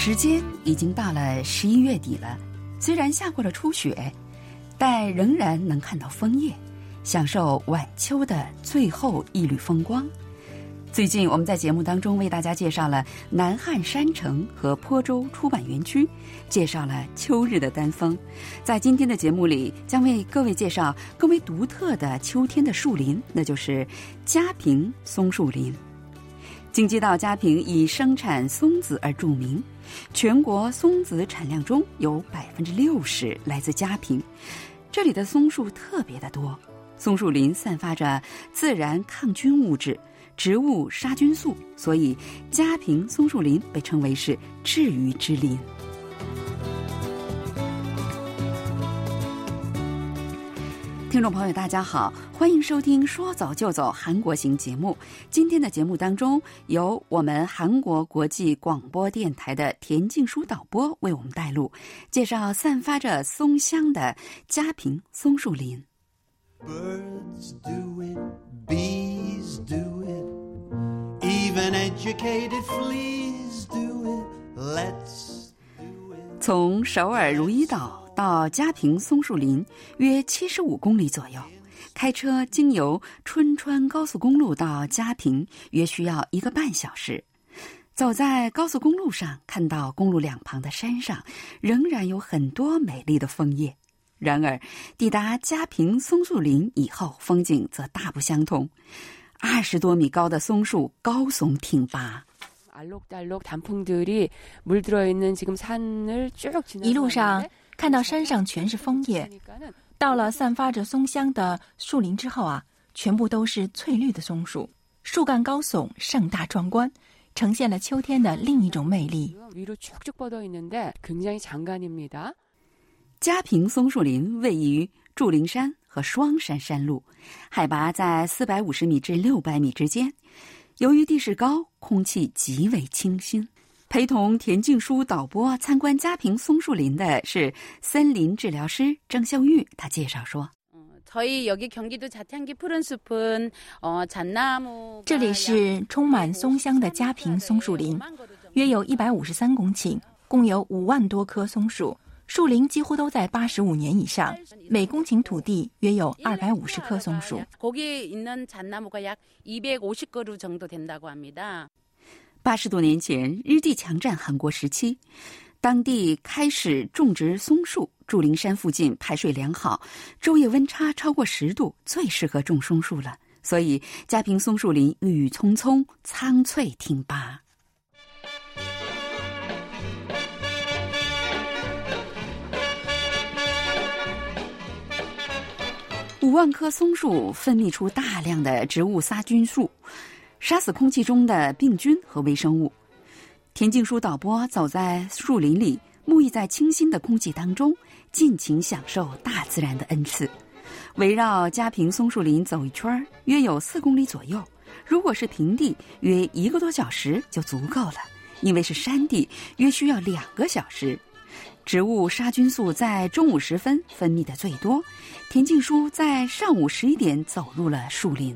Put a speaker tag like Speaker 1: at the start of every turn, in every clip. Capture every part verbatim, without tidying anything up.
Speaker 1: 时间已经到了十一月底了，虽然下过了初雪，但仍然能看到枫叶，享受晚秋的最后一缕风光。最近我们在节目当中为大家介绍了南汉山城和坡州出版园区，介绍了秋日的丹枫。在今天的节目里，将为各位介绍更为独特的秋天的树林，那就是嘉平松树林。京畿道嘉平以生产松子而著名，全国松子产量中有百分之六十来自嘉平。这里的松树特别的多，松树林散发着自然抗菌物质、植物杀菌素，所以嘉平松树林被称为是治愈之林。听众朋友大家好，欢迎收听说走就走韩国行节目。今天的节目当中，由我们韩国国际广播电台的田静书导播为我们带路，介绍散发着松香的嘉平松树林。
Speaker 2: Birds do it, bees do it, even educated fleas do it, let's do it.
Speaker 1: 从首尔如一岛到嘉平松树林约七十五公里左右，开车经由春川高速公路到嘉平约需要一个半小时。走在高速公路上，看到公路两旁的山上仍然有很多美丽的枫叶。然而抵达嘉平松树林以后，风景则大不相同。二十多米高的松树高耸挺拔，
Speaker 3: 一路上看到山上全是枫叶，到了散发着松香的树林之后啊，全部都是翠绿的松树，树干高耸，盛大壮观，呈现了秋天的另一种魅力。
Speaker 1: 嘉平松树林位于祝陵山和双山山路，海拔在四百五十米至六百米之间。由于地势高，空气极为清新。陪同田静书导播参观嘉平松树林的是森林治疗师郑秀玉，她介绍说，
Speaker 3: 这里是充满松香的嘉平松树林，约有一百五十三公顷，共有五万多棵松树，树龄几乎都在八十五年以上，每公顷土地约有二百五十棵松树。
Speaker 1: 八十多年前，日帝强占韩国时期，当地开始种植松树。祝陵山附近排水良好，昼夜温差超过十度，最适合种松树了。所以嘉平松树林郁郁葱葱，苍翠挺拔。五万棵松树分泌出大量的植物杀菌素，杀死空气中的病菌和微生物。田静书导播走在树林里，沐浴在清新的空气当中，尽情享受大自然的恩赐。围绕嘉平松树林走一圈，约有四公里左右。如果是平地，约一个多小时就足够了；因为是山地，约需要两个小时。植物杀菌素在中午时分分泌的最多，田静书在上午十一点走入了树林。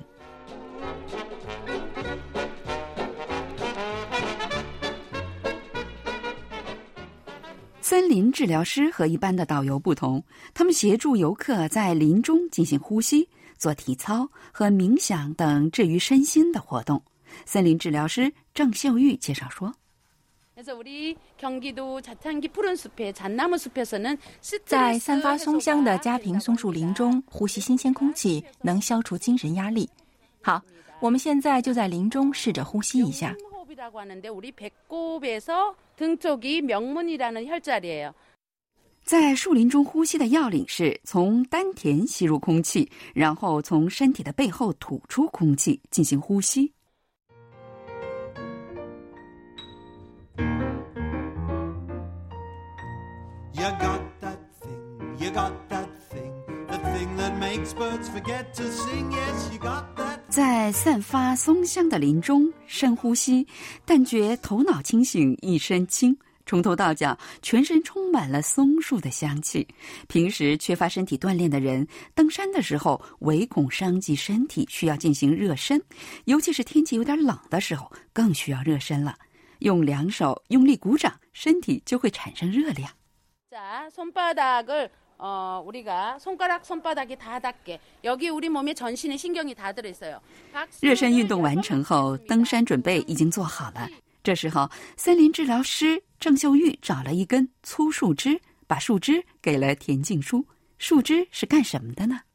Speaker 1: 森林治疗师和一般的导游不同，他们协助游客在林中进行呼吸、做体操和冥想等治愈身心的活动。森林治疗师郑秀玉介绍说，
Speaker 3: 在散发松香的嘉平松树林中呼吸新鲜空气，能消除精神压力。好，我们现在就在林中试着呼吸一下。
Speaker 1: 在树林中呼吸的要领是从丹田吸入空气，然后从身体的背后吐出空气进行呼吸。
Speaker 2: You got that thing, you got that thing, the thing that makes birds forget to sing. Yes, you got that.
Speaker 1: 在散发松香的林中深呼吸，但觉头脑清醒，一身轻，从头到脚全身充满了松树的香气。平时缺乏身体锻炼的人，登山的时候唯恐伤及身体，需要进行热身，尤其是天气有点冷的时候更需要热身了。 用两手用力鼓掌，身体就会产生热量。
Speaker 4: 자, 손바닥을 어, 우리가 손가락 손바닥이 다 닿게. 여기 우리 몸에 전신에 신경이 다 들어 있어요.
Speaker 1: 热身运动完成后，登山准备已经做好了。这时候，森林治疗师郑秀玉找了一根粗树枝，把树枝给了田径书。树枝是干什么的呢？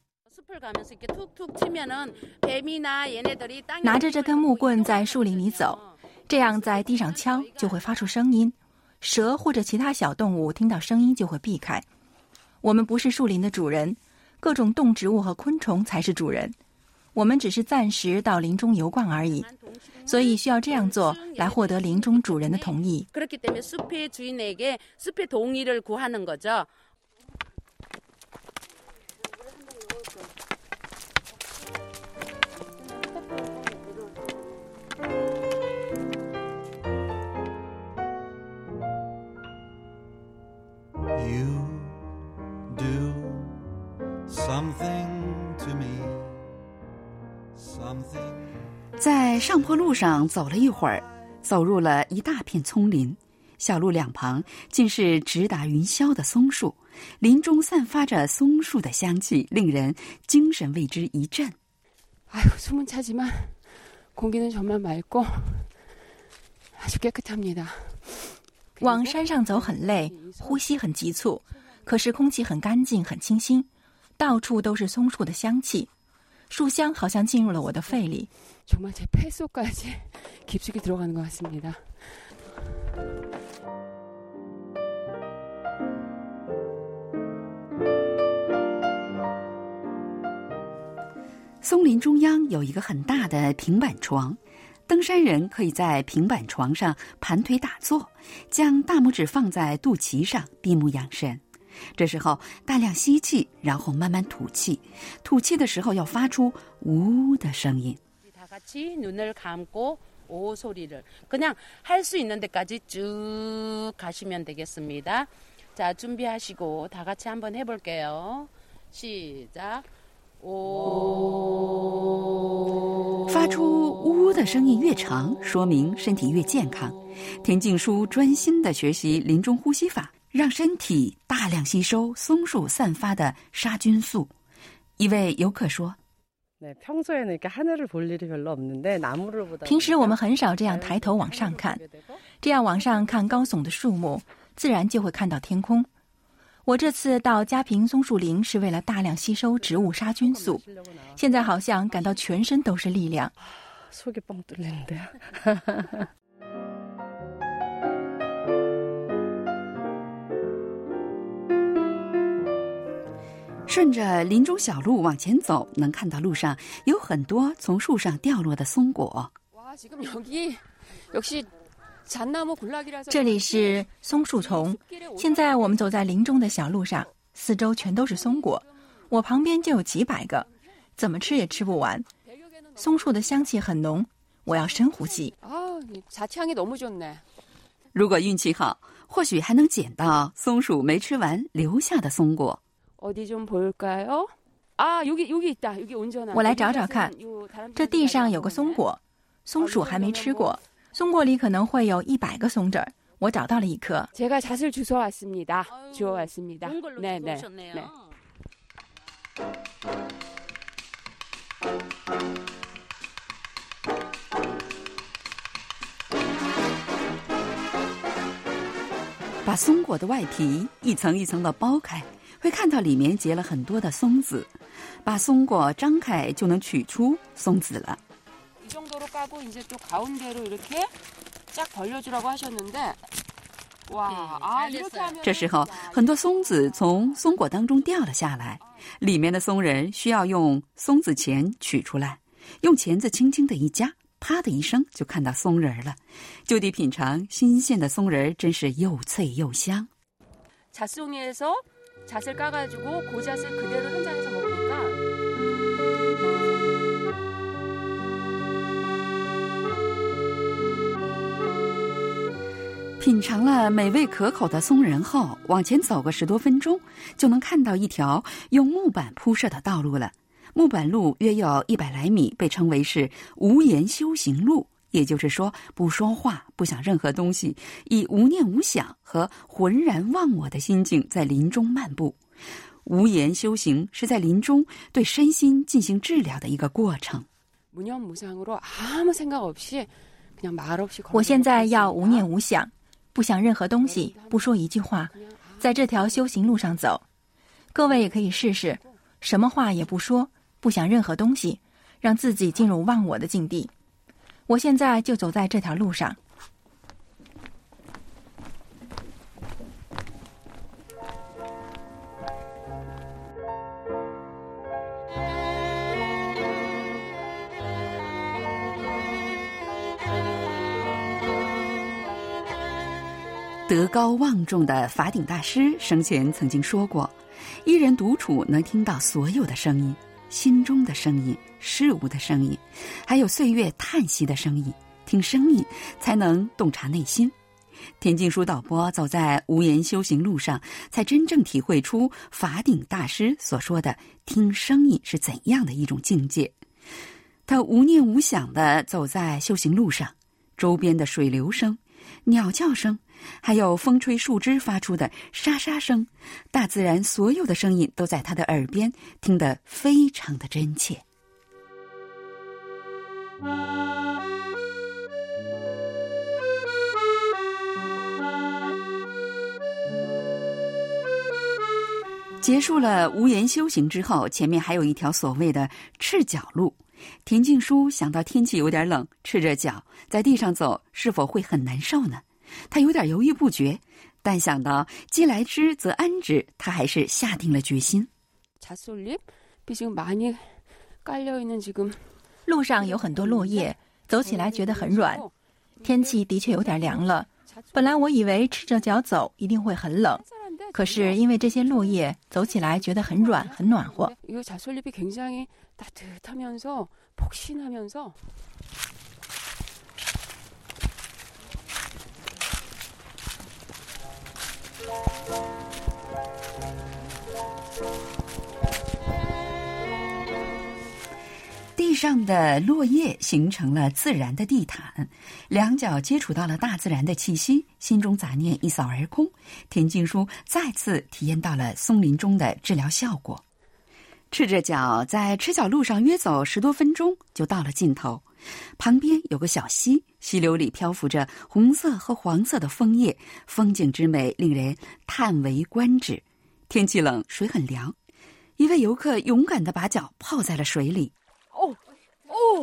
Speaker 3: 拿着这根木棍在树林里走，这样在地上敲就会发出声音，蛇或者其他小动物听到声音就会避开。我们不是树林的主人，各种动植物和昆虫才是主人，我们只是暂时到林中游逛而已，所以需要这样做来获得林中主人的同意。
Speaker 4: 그렇기 때문에 숲의 주인에게 숲의 동의를 구하는 거죠.
Speaker 2: You do something to me, something.
Speaker 1: 在上坡路上走了一会儿，走入了一大片丛林，小路两旁尽是直达云霄的松树，林中散发着松树的香气，令人精神为之一振。
Speaker 4: 아유, 숨은 차지만 공기는 정말 맑고 아주 깨끗합니다.
Speaker 3: 往山上走很累，呼吸很急促，可是空气很干净很清新，到处都是松树的香气，树香好像进入了我的肺里。
Speaker 4: 정말 제 폐 속까지 깊숙이 들어가는 것 같습니다.
Speaker 1: 松林中央有一个很大的平板床，登山人可以在平板床上盘腿打坐，将大拇指放在肚脐上，闭目养神。这时候大量吸气，然后慢慢吐气，吐气的时候要发出呜的声音。
Speaker 4: 다 같이 눈을 감고 오 소리를 그냥 할 수 있는 데까지 쭉 가시면 되겠습니다. 자, 준비하시고 다 같이 한번 해볼게요. 시작.
Speaker 1: 发出呜的声音越长，说明身体越健康。田径书专心地学习林中呼吸法，让身体大量吸收松树散发的杀菌素。一位游客说：“
Speaker 3: 平时我们很少这样抬头往上看，这样往上看高耸的树木，自然就会看到天空。” 我这次到嘉平松树林是为了大量吸收植物杀菌素，现在好像感到全身都是力量。
Speaker 1: 顺着林中小路往前走，能看到路上有很多从树上掉落的松果。
Speaker 3: 这里是松树丛，现在我们走在林中的小路上，四周全都是松果，我旁边就有几百个，怎么吃也吃不完。松树的香气很浓，我要深呼吸。
Speaker 1: 如果运气好，或许还能捡到松鼠没吃完留下的松果。
Speaker 3: 我来找找看，这地上有个松果，松鼠还没吃过。 松果里可能会有一百个松子儿，我找到了一颗。
Speaker 4: 제가 잣을 주워왔습니다. 주워왔습니다. 네, 네, 네. 把松果的外皮一层一层的剥开，会看到里面结了很多的松子。把松果张开，就能取出松子了。 이 정도로 까고 이제 또 가운데로 이렇게 쫙 벌려주라고 하셨는데, 와, 아 이렇게 하면 这时候，很多松子从松果当中掉了下来，里面的松仁需要用松子钳取出来，用钳子轻轻的一夹，啪的一声就看到松仁了。就地品尝新鲜的松仁，真是又脆又香。 잣송이에서 잣을 까가지고 그 잣을 그대로 현장에서 먹으니까. 品尝了美味可口的松仁后，往前走个十多分钟，就能看到一条用木板铺设的道路了。木板路约有一百来米，被称为是无言修行路，
Speaker 1: 也就是说不说话，不想任何东西，以无念无想和浑然忘我的心境在林中漫步。无言修行是在林中对身心进行治疗的一个过程。
Speaker 3: 我现在要无念无想，不想任何东西，不说一句话，在这条修行路上走。各位也可以试试，什么话也不说，不想任何东西，让自己进入忘我的境地。我现在就走在这条路上。
Speaker 1: 德高望重的法顶大师生前曾经说过，一人独处能听到所有的声音，心中的声音，事物的声音，还有岁月叹息的声音，听声音才能洞察内心。田径书导播走在无言修行路上，才真正体会出法顶大师所说的听声音是怎样的一种境界。他无念无想地走在修行路上，周边的水流声、鸟叫声，还有风吹树枝发出的沙沙声，大自然所有的声音都在他的耳边听得非常的真切。结束了无言修行之后，前面还有一条所谓的赤脚路。田径书想到天气有点冷，赤着脚在地上走是否会很难受呢？他有点犹豫不决，但想到既来之则安之，他还是下定了决心。
Speaker 3: 路上有很多落叶，走起来觉得很软，天气的确有点凉了。本来我以为赤着脚走一定会很冷，可是因为这些落叶，走起来觉得很软很暖和。
Speaker 1: 地上的落叶形成了自然的地毯，两脚接触到了大自然的气息，心中杂念一扫而空。田径书再次体验到了松林中的治疗效果。赤着脚在赤脚路上约走十多分钟就到了尽头，旁边有个小溪，溪流里漂浮着红色和黄色的枫叶，风景之美令人叹为观止。天气冷，水很凉，一位游客勇敢地把脚泡在了水里。
Speaker 5: 哦哦，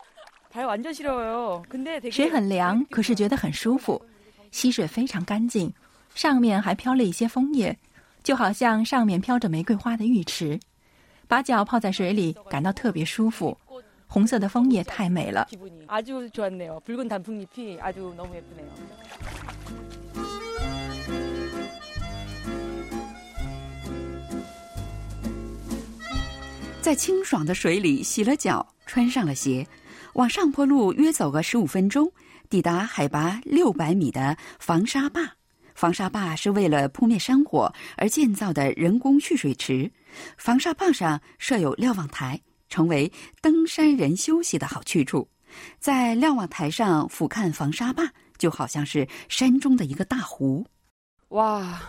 Speaker 3: 水很凉，可是觉得很舒服。溪水非常干净，上面还飘了一些枫叶，就好像上面飘着玫瑰花的浴池。把脚泡在水里，感到特别舒服。红色的枫叶太美了。
Speaker 1: 在清爽的水里洗了脚，穿上了鞋，往上坡路约走个十五分钟，抵达海拔六百米的防沙坝。防沙坝是为了扑灭山火而建造的人工蓄水池，防沙坝上设有瞭望台，成为登山人休息的好去处。在瞭望台上俯瞰防沙坝，就好像是山中的一个大湖。
Speaker 5: 哇，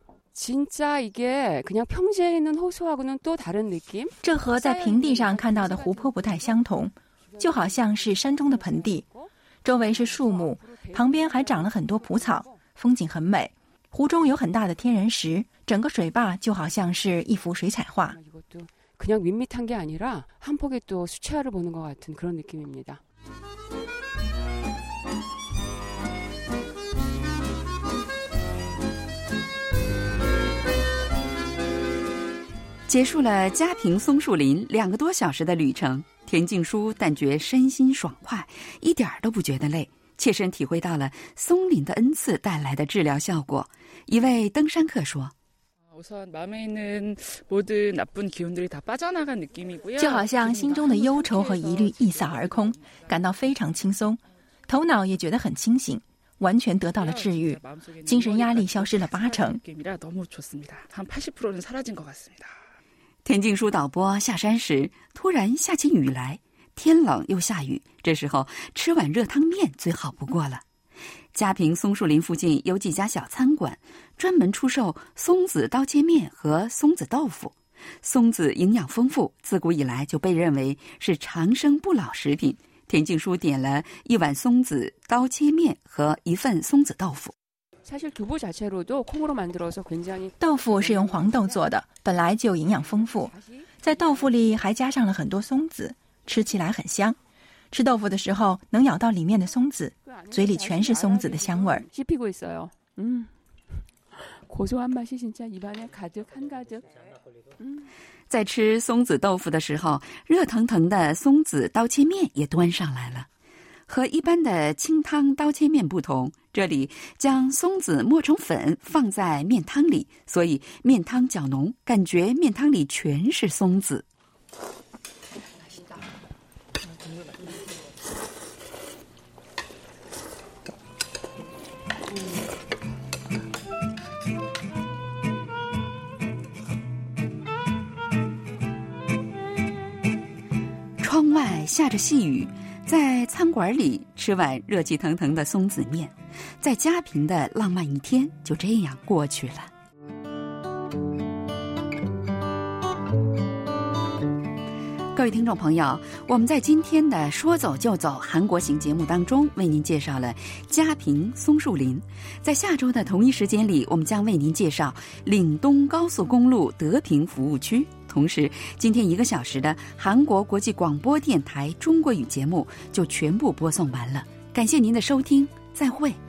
Speaker 3: 这和在平地上看到的湖泊不太相同，就好像是山中的盆地，周围是树木，旁边还长了很多蒲草，风景很美。湖中有很大的天然石，整个水坝就好像是一幅水彩画。
Speaker 1: 结束了嘉平松树林两个多小时的旅程，田径书但觉身心爽快，一点都不觉得累，切身体会到了松林的恩赐带来的治疗效果。一位登山客说，
Speaker 3: 就好像心中的忧愁和疑虑一扫而空，感到非常轻松，头脑也觉得很清醒，完全得到了治愈，精神压力消失了八成。
Speaker 1: 田径书导播下山时，突然下起雨来， 天冷又下雨，这时候吃碗热汤面最好不过了。嘉平松树林附近有几家小餐馆，专门出售松子刀切面和松子豆腐。松子营养丰富，自古以来就被认为是长生不老食品。田静书点了一碗松子刀切面和一份松子豆腐。
Speaker 3: 豆腐是用黄豆做的，本来就营养丰富，在豆腐里还加上了很多松子，吃起来很香。吃豆腐的时候能咬到里面的松子，嘴里全是松子的香味儿。
Speaker 5: 嗯，고소한 맛이 진짜 입안에 가득 한가득。
Speaker 1: 在吃松子豆腐的时候，热腾腾的松子刀切面也端上来了。和一般的清汤刀切面不同，这里将松子磨成粉放在面汤里，所以面汤较浓，感觉面汤里全是松子。窗外下着细雨，在餐馆里吃碗热气腾腾的松子面，在嘉平的浪漫一天就这样过去了。各位听众朋友，我们在今天的说走就走韩国行节目当中为您介绍了嘉平松树林。在下周的同一时间里，我们将为您介绍岭东高速公路德平服务区。同时，今天一个小时的韩国国际广播电台中国语节目就全部播送完了。感谢您的收听，再会。